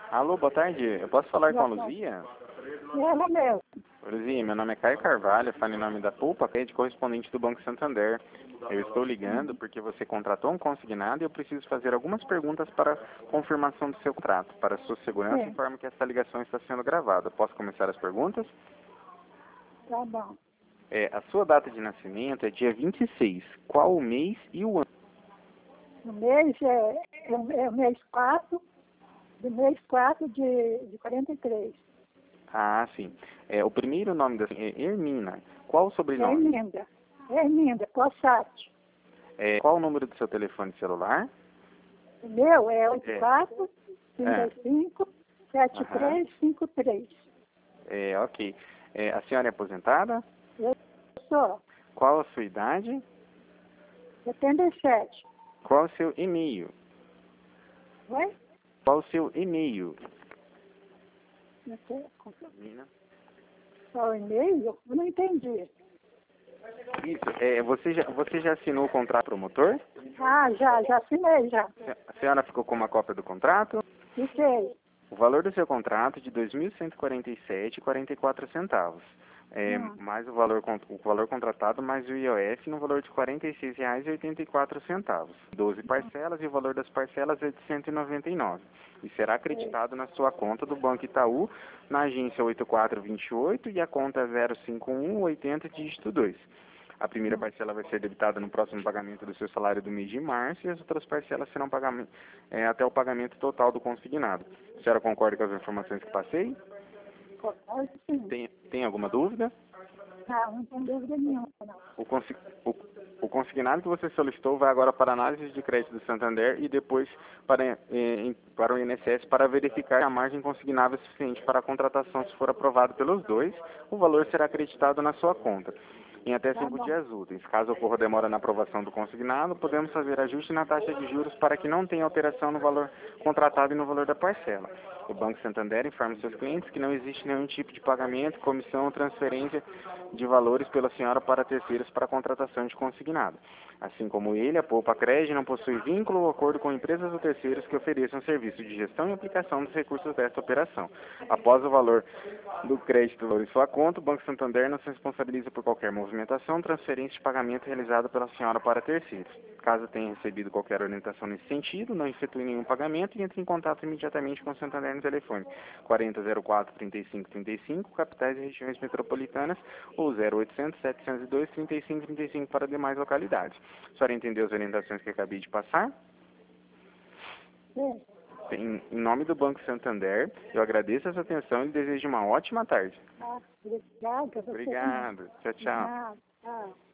Alô, boa tarde. Eu posso falar com a Boa tarde. Luzia? Ela mesmo. Luzia, meu nome é Caio Carvalho, falo em nome da Pulpa, rede correspondente do Banco Santander. Eu estou ligando porque você contratou um consignado e eu preciso fazer algumas perguntas para confirmação do seu contrato. Para sua segurança, Sim, informe que essa ligação está sendo gravada. Posso começar as perguntas? tá bom. A sua data de nascimento é dia 26. Qual o mês e o ano? O mês é o mês 4, do mês 4 de 43. Ah, sim. O primeiro nome da é Hermina. Qual o sobrenome? Erminda. Erminda, Possati. Qual o número do seu telefone celular? O meu é É. 84 35 7353. Ok. A senhora é aposentada? Eu sou Qual a sua idade? 77. Qual o seu e-mail? Oi? Qual o seu e-mail? Hermina. Qual o e-mail? Eu não entendi. Isso. Você já assinou o contrato promotor? Ah, já assinei já. A senhora ficou com uma cópia do contrato? Fiquei. O valor do seu contrato é de R$ 2.147,44. Mais o valor contratado mais o IOF no valor de R$ 46,84. 12 parcelas e o valor das parcelas é de R$ 199. E será acreditado na sua conta do Banco Itaú, na agência 8428 e a conta 05180 dígito 2. A primeira parcela vai ser debitada no próximo pagamento do seu salário do mês de março e as outras parcelas serão até o pagamento total do consignado. A senhora concorda com as informações que passei? Sim. Tem alguma dúvida? Não tem dúvida nenhuma, não. O consignado que você solicitou vai agora para a análise de crédito do Santander e depois para o INSS para verificar a margem consignável suficiente para a contratação. Se for aprovado pelos dois, o valor será acreditado na sua conta em até 5 dias úteis. Caso ocorra demora na aprovação do consignado, podemos fazer ajuste na taxa de juros para que não tenha alteração no valor contratado e no valor da parcela. O Banco Santander informa seus clientes que não existe nenhum tipo de pagamento, comissão ou transferência de valores pela senhora para terceiros para a contratação de consignado. Assim como ele, a Poupa Cred não possui vínculo ou acordo com empresas ou terceiros que ofereçam serviço de gestão e aplicação dos recursos desta operação. Após o valor do crédito em sua conta, o Banco Santander não se responsabiliza por qualquer movimentação, transferência de pagamento realizada pela senhora para terceiros. Caso tenha recebido qualquer orientação nesse sentido, não efetue nenhum pagamento e entre em contato imediatamente com o Santander no telefone 4004-3535, capitais e regiões metropolitanas, ou 0800-702-3535 para demais localidades. A senhora entendeu as orientações que acabei de passar? Sim. Em nome do Banco Santander, eu agradeço a sua atenção e desejo uma ótima tarde. Obrigada. Você também. Obrigado. Tchau, tchau. Tchau.